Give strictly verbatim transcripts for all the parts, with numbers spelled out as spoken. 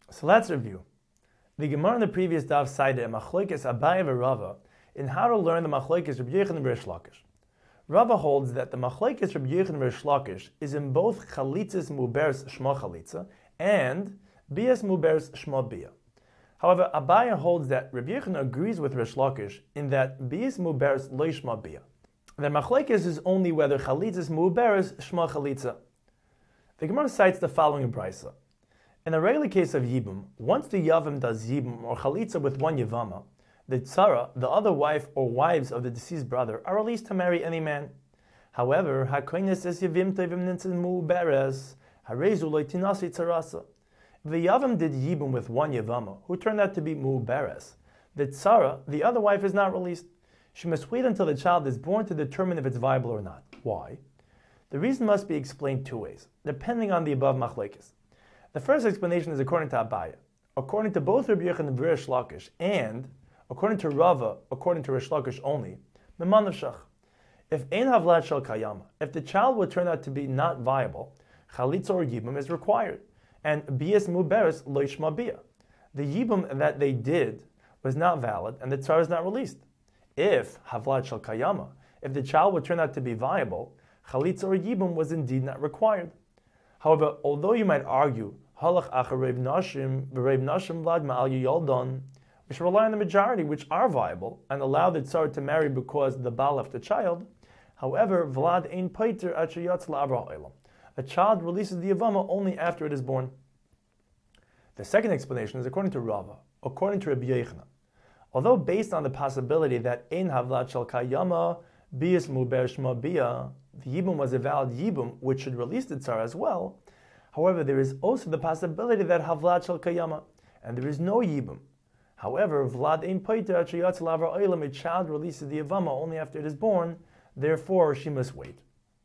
So let's review. The Gemara in the previous daf cited a machlokes Abaye and Rava in how to learn the machlokes Rabbi Yochanan and Rish Lakish. Rava holds that the machlokes Rabbi Yochanan and Rish Lakish is in both chalitzas muberes shma chalitza and bias muberes shma bia. However, Abaye holds that Rabbi Yochanan agrees with Rish Lakish in that bias muberes lo shma bia. The machlokes is only whether chalitzas muberes shma chalitza. The Gemara cites the following brisa. In a regular case of Yibum, once the Yavam does Yibum or Chalitza with one Yavama, the Tzara, the other wife or wives of the deceased brother, are released to marry any man. However, HaKoines es Yavim Tevim Nintzin Mu Beres, Harezu Lo Tinasi Tzarasa. If the Yavam did Yibum with one Yavama, who turned out to be Mu Beres, the Tzara, the other wife, is not released. She must wait until the child is born to determine if it's viable or not. Why? The reason must be explained two ways, depending on the above machlekes. The first explanation is according to Abaye. According to both Rabbi Yochanan and Rish Lakish, and according to Rava, according to Rish Lakish only, Memanavshach. If ein havlat shel kayama, if the child would turn out to be not viable, chalitza or yibum is required, and bias muberes lo yishma bia. The yibum that they did was not valid, and the tzar is not released. If havlat shel kayama, if the child would turn out to be viable, chalitza or yibum was indeed not required. However, although you might argue, halach achar reiv nashim, v'reiv nashim vlad ma'al yoldon, we should rely on the majority which are viable and allow the tzar to marry because the baal left the child. However, vlad ein paiter at sheyatz la'avra ha'olam. A child releases the yavama only after it is born. The second explanation is according to Rava, according to Rabbi Yochanan. Although based on the possibility that ein havlat shel kayama bias muber shma bia, the yibum was a valid yibum which should release the tzar as well. However, there is also the possibility that havlat shel kayama, and there is no yibum. However, vlad ein paiter at sheyatz la'avra ha'olam, a child releases the yavama only after it is born, therefore she must wait.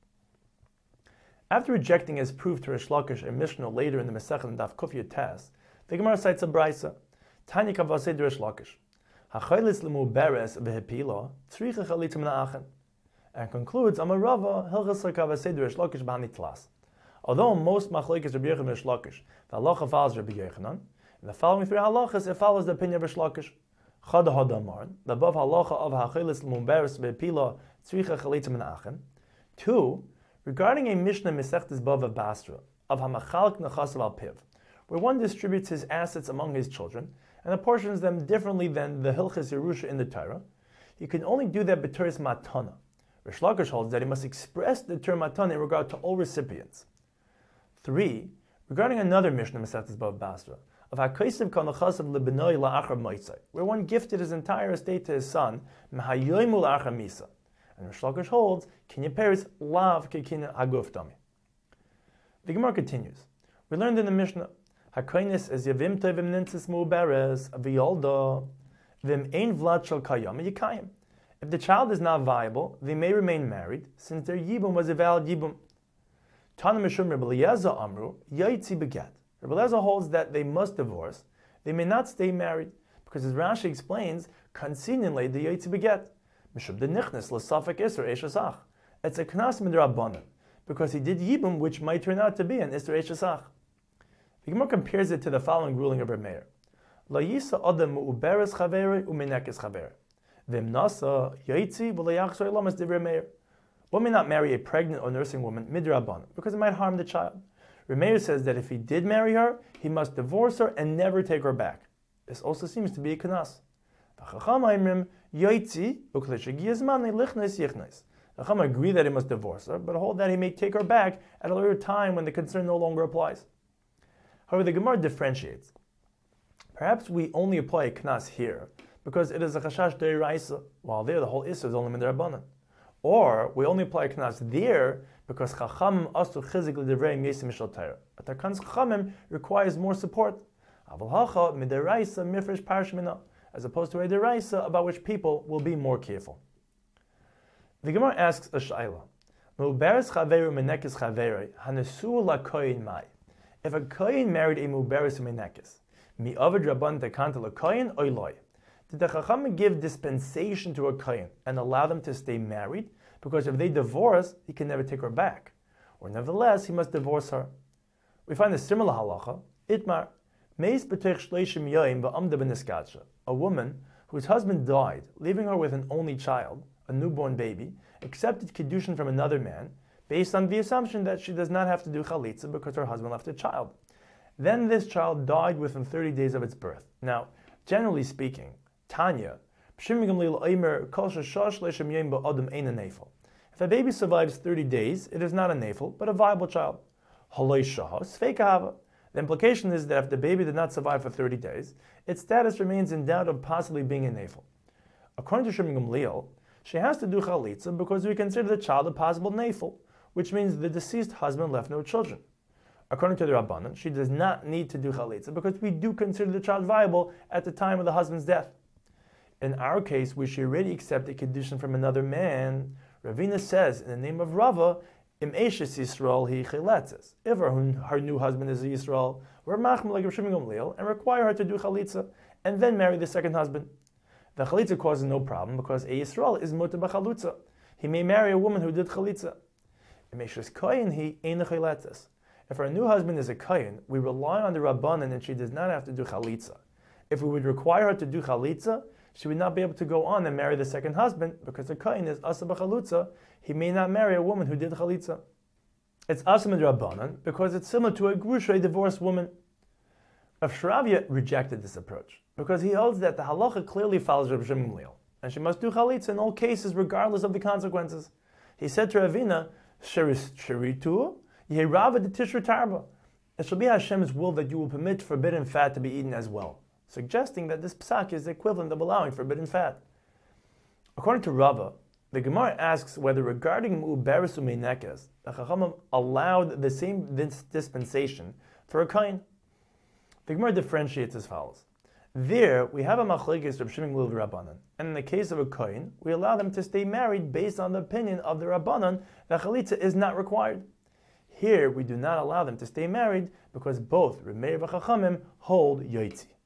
After rejecting as proof to Rish Lakish and Mishnah later in the Masechet and Daf Kuf Yotes, the Gemara cites a brisa. Tanya kavasei Rish Lakish, hachaylis lemu beres v'hepila tzricha chalitza min ha'achen, and concludes Amarava hilchas kavasei Rish Lakish b'hani tlas. Although most machlokes Rabbi Yochanan and Rish Lakish, the halacha follows Rabbi Yochanan, in the following three halachas it follows the opinion of Rish Lakish. Chad hadamar, the above halacha of hachaylis lemu beres v'hepila tzricha chalitza min ha'achen. Two, regarding a Mishnah Mesechtes Bava Basra of Hamachalk Nechasav al Piv, where one distributes his assets among his children and apportions them differently than the Hilchas Yerusha in the Torah, he can only do that b'teres matana. Rish Lakish holds that he must express the term matana in regard to all recipients. Three, regarding another Mishnah Mesechtes Bava Basra of Hakaisav Kol Nechasav Lebenoi La'achar Moitzai, where one gifted his entire estate to his son Mehayoimu La'achar Misa. And Rish Lakish holds, Kinya Peres Lav Kekina Haguf Dami. The Gemara continues. We learned in the Mishnah, Hakainis as Yavim Tevim Nintzis Mu Beres Aviyolda Vim Ein Vlad Shel Kayam Yikayim. If the child is not viable, they may remain married, since their yibum was a valid yibum. Tana Mishum Rebbe Eliezer Amru Yaitzi Beget. Rebbe Eliezer holds that they must divorce. They may not stay married, because as Rashi explains, conveniently the Yaitzi Beget. Mishum de nichnes l'safek iser eshasach. It's a knas midrabanan, because he did yibum which might turn out to be an iser eshasach. The Gemara compares it to the following ruling of Reb Meir: La yisa adam u'beres chaveri u'minekes chaveri. Vim nasa yaitzi v'layachzor lamas de Reb Meir. One may not marry a pregnant or nursing woman midrabanan because it might harm the child. Reb Meir says that if he did marry her, he must divorce her and never take her back. This also seems to be a knas. The Chacham agree that he must divorce her, but hold that he may take her back at a later time when the concern no longer applies. However, the Gemara differentiates. Perhaps we only apply a knas here because it is a chashash deiraisa, while there the whole issue is only midrabanan. Or we only apply a knas there because Chacham astu chizik l'divrei mesim mishal Torah. But the Chachamim requires more support. Aval hacha midiraisa mifresh parish mina, as opposed to a deraisa about which people will be more careful. The Gemara asks a shaila: Muberes chaveru menekes chaveri hanesu la koyin mai. If a koyin married a muberes menekes, mi avad rabban tekanta la koyin oiloi. Did the Chacham give dispensation to a koyin and allow them to stay married? Because if they divorce, he can never take her back. Or nevertheless, he must divorce her. We find a similar halacha. Itmar Meis b'tech shleishim yoyim v'amda b'niskatsha. A woman whose husband died, leaving her with an only child, a newborn baby, accepted kiddushin from another man, based on the assumption that she does not have to do chalitza because her husband left a child. Then this child died within thirty days of its birth. Now, generally speaking, Tanya, if a baby survives thirty days, it is not a nafel, but a viable child. The implication is that if the baby did not survive for thirty days, its status remains in doubt of possibly being a nafel. According to Shimon Gamliel, she has to do chalitza because we consider the child a possible nafel, which means the deceased husband left no children. According to the Rabbanan, she does not need to do chalitza because we do consider the child viable at the time of the husband's death. In our case, where she already accepted kiddushin from another man, Ravina says in the name of Rava, Im Eshes Yisrael he chiletzes. If her, her new husband is a Yisrael, we're machmir like Rav Shimon Gamliel and require her to do chalitza and then marry the second husband. The chalitza causes no problem because a Yisrael is mutar b'chalutza. He may marry a woman who did chalitza. Im Eshes kohen he ein chiletzes. If her new husband is a kohen, we rely on the Rabbanan and she does not have to do chalitza. If we would require her to do chalitza, she would not be able to go on and marry the second husband because the kohen is asa b'chalutza. He may not marry a woman who did chalitza. It's asa midrabanan because it's similar to a grusha, a divorced woman. Rav Shravya rejected this approach because he holds that the halacha clearly follows Rav Shimon Gamliel and she must do chalitza in all cases regardless of the consequences. He said to Ravina, "Sheritu yehrava de tishra tarba." It shall be Hashem's will that you will permit forbidden fat to be eaten as well, suggesting that this psak is the equivalent of allowing forbidden fat. According to Rava, the Gemara asks whether regarding mu'beres u'meinekes, the Chachamim allowed the same dispensation for a kohen. The Gemara differentiates as follows. There, we have a machlekes of Shimon Gamliel Rabbanan, and in the case of a kohen, we allow them to stay married based on the opinion of the Rabbanan that chalitza is not required. Here, we do not allow them to stay married because both Reb Meir and Chachamim hold yoitzi.